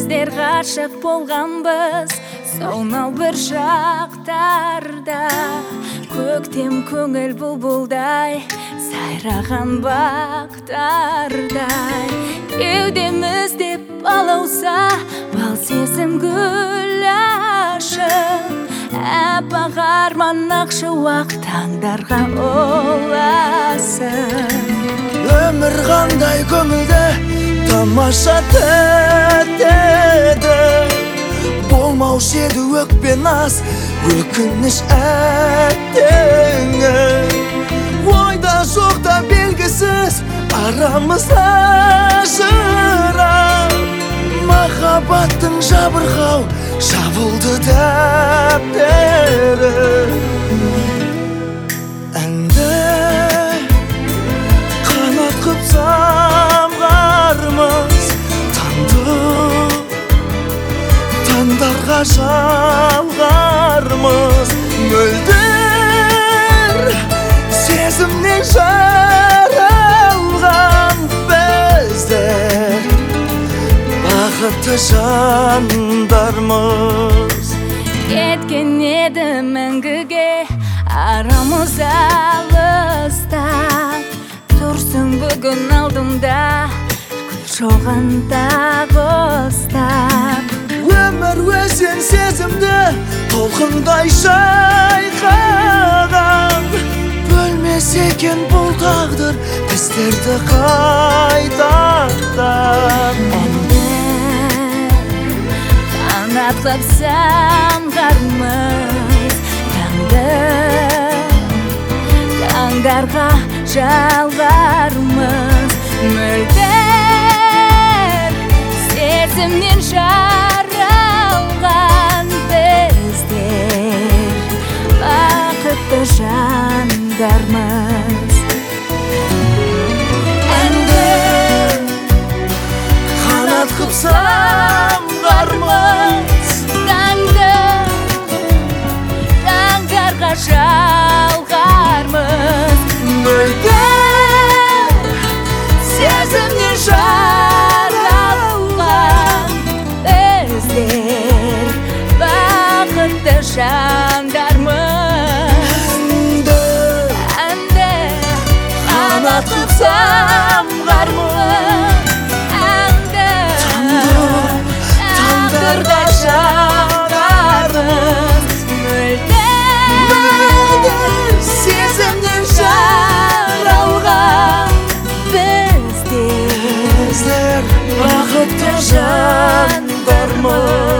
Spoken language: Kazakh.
Біздер ғашық болғанбыз сонау бір шақтарда. Көктем көңіл бұлбұлдай сайраған бақтардай. Кеудемізде балауса бал сезім гүл ашып. Әппақ арман ақшуақ таңдарға оласың. Өмір қандай көңілді тамаша тәтті. Болмаушы еді өкпе наз өкініш әттеңі. Ойда жоқта белгісіз арамызда жырау. Махаббаттың жабырқау жабылды дәптері. Әнді қанат қып самғармыз таңдарға жалғармыз. Мөлдір сезімнен жаралған біздер бақытты жандармыз. Кеткен еді мәңгіге арамыз алыстап. Тұрсың бүгін алдымда гүл шоғанда ұстап. Өмір өзен сезімді толқындай шайқаған. Бөлмес екен бұл тағдыр біздерді қайтардан. Қанат қып самғармыз таңдарға жалғармыз. Мөлдір сезімнен жаралған біздер бақытты жандармыз. Әнді қанат қып самғармыз таңдарға жалғармыз. Мөлдір сезімнен жаралған біздер бақытты жандармыз. Әнді қанат қып самғармыз таңдарға жалғармыз. Мөлдір сезімнен жаралған біздер бақытты жандармыз.